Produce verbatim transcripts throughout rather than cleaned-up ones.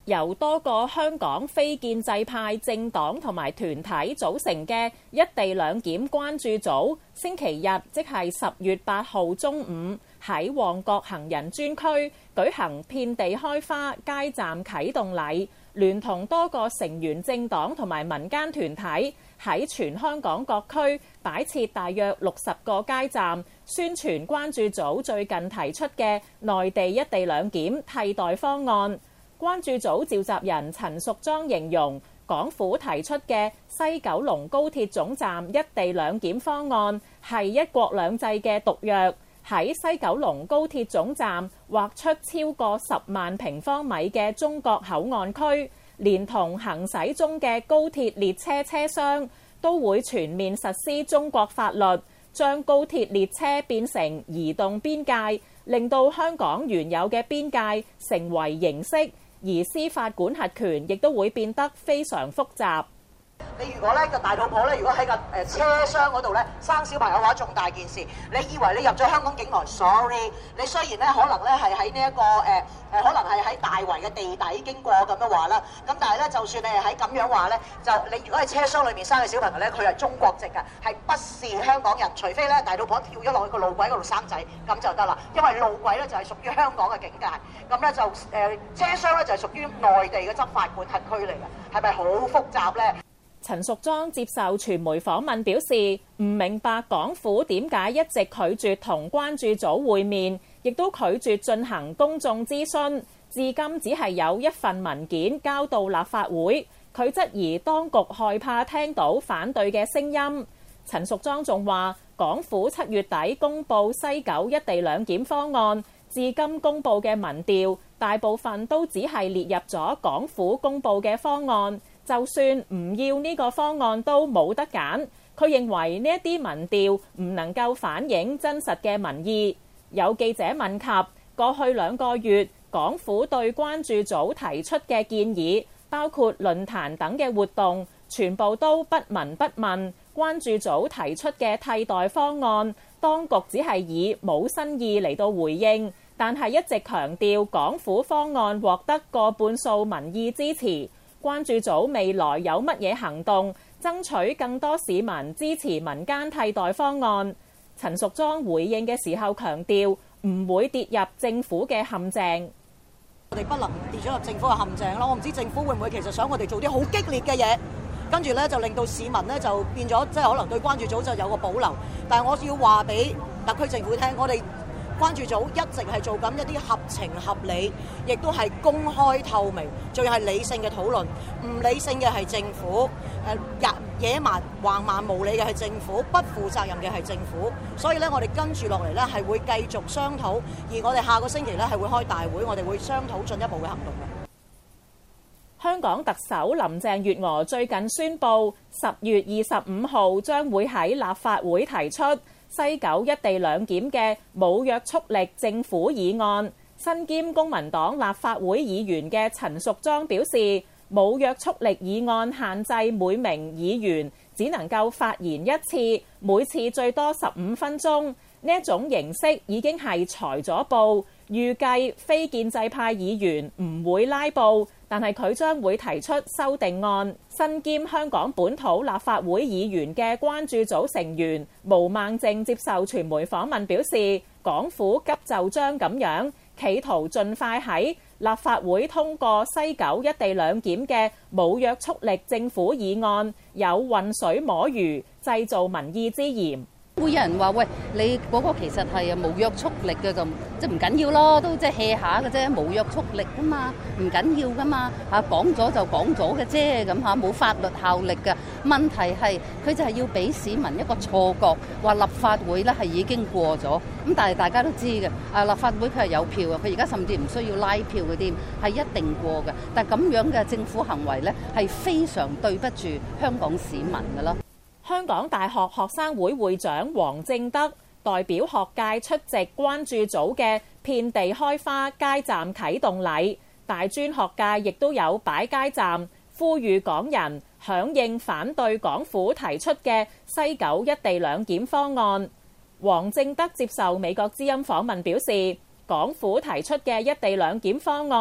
由多個香港非建制派政黨同埋團體組成嘅一地兩檢關注組，星期日即係十月八號中午喺旺角行人專區舉行遍地開花街站啟動禮，聯同多個成員政黨同埋民間團體喺全香港各區擺設大約六十個街站，宣傳關注組最近提出嘅內地一地兩檢替代方案。關注組召集人陳淑莊形容，港府提出嘅西九龍高鐵總站一地兩檢方案係一國兩制嘅毒藥，喺西九龍高鐵總站劃出超過十萬平方米嘅中國口岸區，連同行駛中嘅高鐵列車車廂都會全面實施中國法律，將高鐵列車變成移動邊界，令到香港原有嘅邊界成為形式，而司法管轄權亦都會變得非常複雜。 你如果咧個大肚婆咧，如果喺個誒車廂嗰度咧生小朋友嘅話，重大件事。你以為你入咗香港境內 ，sorry， 你雖然咧可能咧係喺呢一個誒誒、呃，可能係喺大圍嘅地底經過咁樣話啦，咁但係咧就算你係喺咁樣話咧，就你如果喺車廂裏面生嘅小朋友咧，佢係中國籍嘅，係不是香港人，除非咧大肚婆跳咗落去個路軌嗰度生仔，咁就得啦。因為路軌咧就係屬於香港嘅境界，咁咧就誒、呃、車廂咧就係屬於內地嘅執法管轄區嚟嘅，係咪好複雜咧？ 陳淑莊接受傳媒訪問表示，唔明白港府點解一直拒絕同關注組會面，亦都拒絕進行公眾諮詢，至今只係有一份文件交到立法會。佢質疑當局害怕聽到反對嘅聲音。陳淑莊仲話，港府七月底公布西九一地兩檢方案，至今公布嘅民調大部分都只係列入咗港府公布嘅方案。就算唔要呢個方案都冇得揀，佢認為呢一啲民調唔能夠反映真實嘅民意。有記者問及過去兩個月港府對關注組提出嘅建議，包括論壇等嘅活動，全部都不聞不問。關注組提出嘅替代方案，當局只係以冇新意嚟到回應，但係一直強調港府方案獲得過半數民意支持。關注組未來有乜嘢行動，爭取更多市民支持民間替代方案？陳淑莊回應嘅時候強調，唔會跌入政府嘅陷阱。 我哋不能跌咗入政府嘅陷阱咯。我唔知政府會唔會其實想我哋做啲好激烈嘅嘢，跟住咧就令到市民咧就變咗，即係可能對關注組就有個保留。但係我要話俾特區政府聽，我哋關注組一直係做緊一啲合情合理，亦都係公開透明，仲要係理性嘅討論。唔理性嘅係政府，誒野蠻橫蠻無理嘅係政府，不負責任嘅係政府。所以咧，我哋跟住落嚟咧係會繼續商討，而我哋下個星期咧係會開大會，我哋會商討進一步嘅行動嘅。 香港特首林鄭月娥最近宣布，十月二十五號將會喺立法會提出西九一地兩檢嘅冇約束力政府議案。身兼公民黨立法會議員嘅陳淑莊表示，冇約束力議案限制每名議員只能夠發言一次，每次最多十五分鐘。呢一種形式已經係裁咗布，預計非建制派議員唔會拉布，但係佢將會提出修訂案。身兼香港本土立法會議員嘅關注組成員毛孟靜接受傳媒訪問表示，港府急就章咁樣，企圖盡快喺立法會通過西九一地兩檢嘅冇約束力政府議案，有渾水摸魚，製造民意之嫌。 會有人話：喂，你嗰個其實係冇約束力嘅，就即係唔緊要咯，都即係 hea 下嘅啫，冇約束力噶嘛，唔緊要噶嘛，嚇講咗就講咗嘅啫，咁嚇冇法律效力嘅。問題係佢就係要俾市民一個錯覺，話立法會咧係已經過咗，咁但係大家都知嘅，啊立法會佢係有票嘅，佢而家甚至唔需要拉票嗰啲，係一定過嘅。但係咁樣嘅政府行為咧，係非常對不住香港市民嘅咯。 香港大學學生會會長黃正德代表學界出席關注組嘅遍地開花街站啟動禮，大專學界亦都有擺街站，呼籲港人響應反對港府提出嘅西九一地兩檢方案。黃正德接受美國之音訪問表示，港府提出嘅一地兩檢方案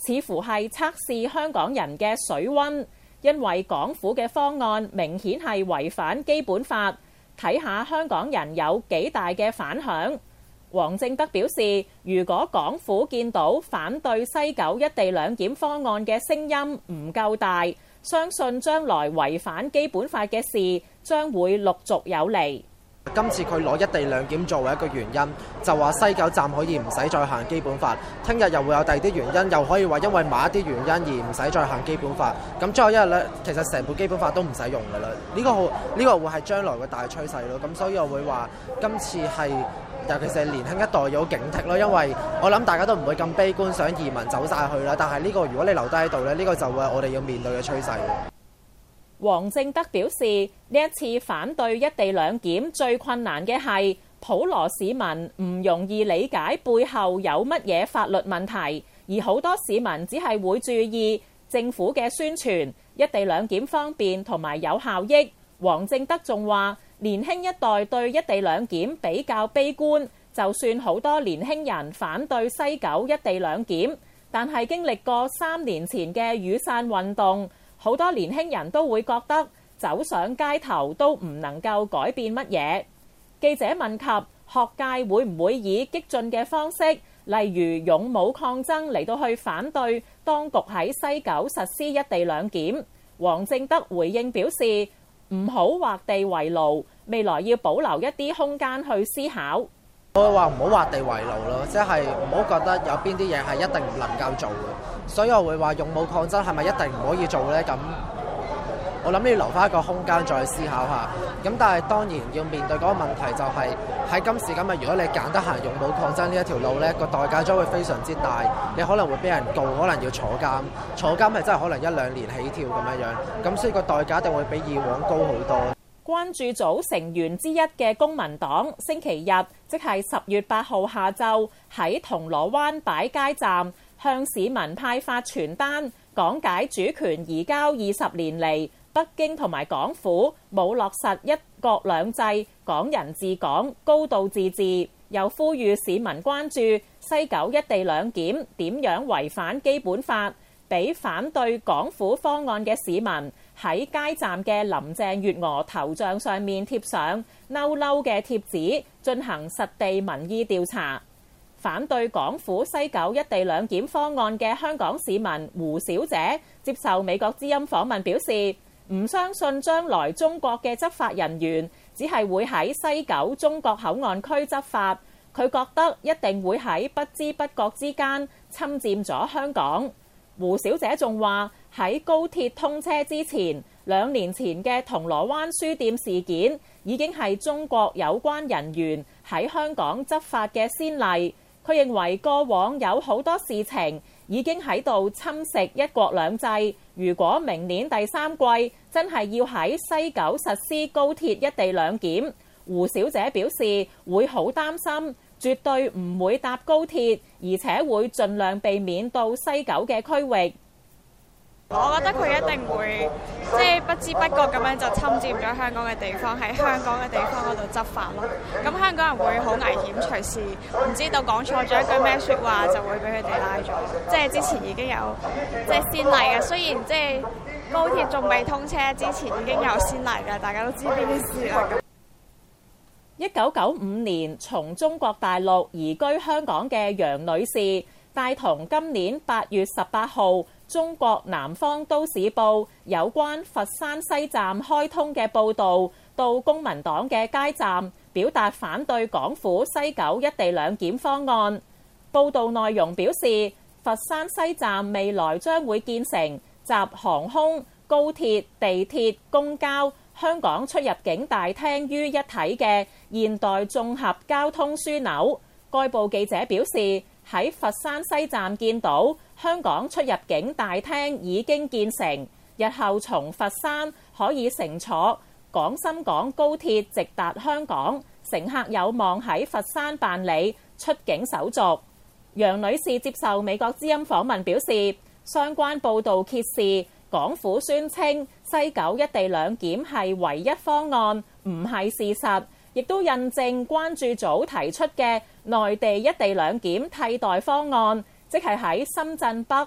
似乎係測試香港人嘅水溫，因為港府嘅方案明顯係違反基本法。睇下香港人有幾大嘅反響。黃正德表示，如果港府見到反對西九一地兩檢方案嘅聲音唔夠大，相信將來違反基本法嘅事將會陸續有嚟。 今次佢攞一地兩檢作為一個原因，就話西九站可以唔使再行基本法。聽日又會有第二啲原因，又可以話因為某一啲原因而唔使再行基本法。咁最後一日呢，其實成部基本法都唔使用㗎啦。呢個好，呢個會係將來嘅大趨勢咯。咁所以我會話今次係，尤其是係年輕一代要警惕咯，因為我諗大家都唔會咁悲觀，想移民走晒去啦。但係呢個如果你留低喺度呢，呢個就會係我哋要面對嘅趨勢。 黃正德表示，呢一次反對一地兩檢最困難嘅係普羅市民唔容易理解背後有乜嘢法律問題，而好多市民只係會注意政府嘅宣傳，一地兩檢方便同埋有效益。黃正德仲話，年輕一代對一地兩檢比較悲觀，就算好多年輕人反對西九一地兩檢，但係經歷過三年前嘅雨傘運動，好多年輕人都會覺得走上街頭都唔能夠改變乜嘢。記者問及學界會唔會以激進嘅方式，例如勇武抗爭嚟到去反對當局喺西九實施一地兩檢，黃正德回應表示，唔好畫地為牢，未來要保留一啲空間去思考。 我會話唔好畫地為牢咯，即係唔好覺得有邊啲嘢係一定唔能夠做嘅，所以我會話勇武抗爭係咪一定唔可以做呢？咁我諗要留翻一個空間再思考下。咁但係當然要面對嗰個問題就係喺今時今日，如果你揀得行勇武抗爭呢一條路呢，個代價將會非常之大，你可能會俾人告，可能要坐監，坐監係真係可能一兩年起跳咁樣樣，咁所以個代價一定會比以往高好多。 關注組成員之一嘅公民黨，星期日即係十月八號下晝喺銅鑼灣擺街站，向市民派發傳單，講解主權移交二十年嚟北京同埋港府冇落實一國兩制、港人治港、高度自治，又呼籲市民關注西九一地兩檢點樣違反基本法，俾反對港府方案嘅市民喺街站嘅林鄭月娥頭像上面貼上嬲嬲嘅貼紙，進行實地民意調查。反對港府西九一地兩檢方案嘅香港市民胡小姐接受美國之音訪問表示，唔相信將來中國嘅執法人員只係會喺西九中國口岸區執法，佢覺得一定會喺不知不覺之間侵佔咗香港。胡小姐仲話，喺高鐵通車之前，兩年前嘅銅鑼灣書店事件已經係中國有關人員喺香港執法嘅先例。佢認為過往有好多事情已經喺度侵蝕一國兩制，如果明年第三季真係要喺西九實施高鐵一地兩檢，胡小姐表示會好擔心，絕對唔會搭高鐵，而且會盡量避免到西九嘅區域。 我覺得佢一定會即係不知不覺咁樣就侵佔咗香港嘅地方，喺香港嘅地方嗰度執法咯。咁香港人會好危險，隨時唔知道講錯咗一句咩説話就會俾佢哋拉咗。即係之前已經有即係先例嘅，雖然即係高鐵仲未通車之前已經有先例嘅，大家都知呢件事啦。 一九九五年從中國大陸移居香港嘅楊女士，帶同今年八月十八號中國南方都市報有關佛山西站開通嘅報導，到公民黨嘅街站表達反對港府西九一地兩檢方案。報導內容表示，佛山西站未來將會建成集航空、高鐵、地鐵、公交、香港出入境大廳於一體嘅現代綜合交通樞紐。該報記者表示，喺佛山西站見到香港出入境大廳已經建成，日後從佛山可以乘坐廣深港高鐵直達香港，乘客有望喺佛山辦理出境手續。楊女士接受美國之音訪問表示，相關報導揭示港府宣稱西九一地兩檢係唯一方案，唔係事實，亦都印證關注組提出嘅內地一地兩檢替代方案，即係喺深圳北、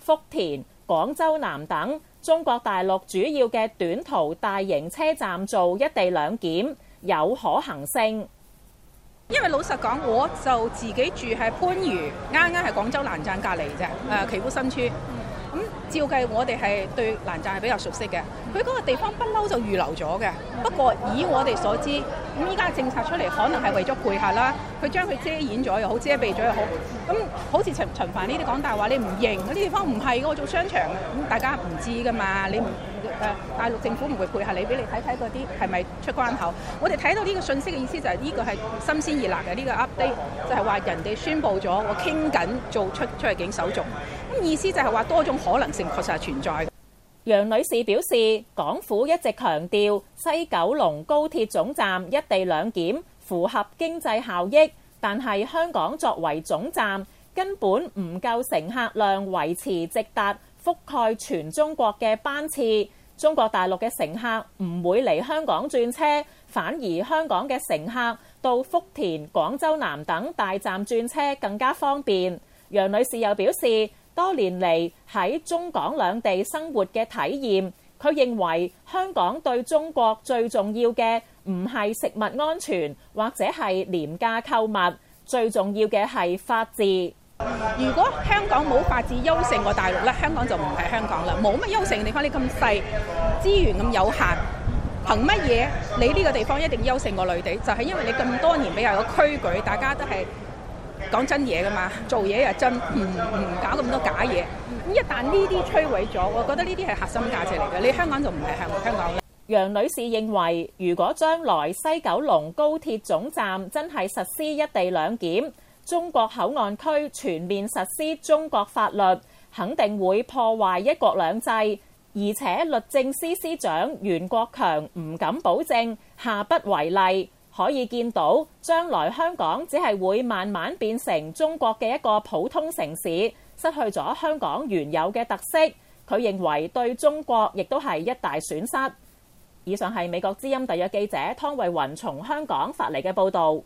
福田、廣州南等中國大陸主要嘅短途大型車站做一地兩檢有可行性。 因為老實講，我就自己住喺番禺，啱啱係廣州南站隔離啫，誒祈福新村。咁照計，我哋係對南站係比較熟悉嘅。佢嗰個地方不嬲就預留咗嘅。不過以我哋所知，咁依家政策出嚟，可能係為咗配合啦。佢將佢遮掩咗又好，遮蔽咗又好。咁好似陳陳帆呢啲講大話，你唔認嗰啲地方唔係我做商場嘅，咁大家唔知噶嘛。你唔誒、呃、大陸政府唔會配合你，俾你睇睇嗰啲係咪出關口。我哋睇到呢個信息嘅意思就係呢個係新鮮熱辣嘅呢個 update，就係話人哋宣布咗，我傾緊做出出入境手續。咁意思就係話多種可能性確實係存在嘅。 楊女士表示，港府一直強調西九龍高鐵總站一地兩檢符合經濟效益，但係香港作為總站根本唔夠乘客量維持直達覆蓋全中國嘅班次。中國大陸嘅乘客唔會嚟香港轉車，反而香港嘅乘客到福田、廣州南等大站轉車更加方便。楊女士又表示，多年嚟喺中港兩地生活嘅體驗，佢認為香港對中國最重要嘅唔係食物安全或者係廉價購物，最重要嘅係法治。 如果香港冇法治優勝過大陸咧，香港就唔係香港啦。冇乜優勝嘅地方，你咁細，資源咁有限，憑乜嘢你呢個地方一定優勝過內地？就係因為你咁多年比較有規矩，大家都係講真嘢噶嘛，做嘢又真，唔唔搞咁多假嘢。咁一旦呢啲摧毀咗，我覺得呢啲係核心價值嚟嘅。你香港就唔係香香港啦。 楊女士認為，如果將來西九龍高鐵總站真係實施一地兩檢，中國口岸區全面實施中國法律，肯定會破壞一國兩制。而且律政司司長袁國強唔敢保證下不為例。可以見到，將來香港只係會慢慢變成中國嘅一個普通城市，失去咗香港原有嘅特色。佢認為對中國亦都係一大損失。以上係美國之音特約記者湯慧雲從香港發嚟嘅報導。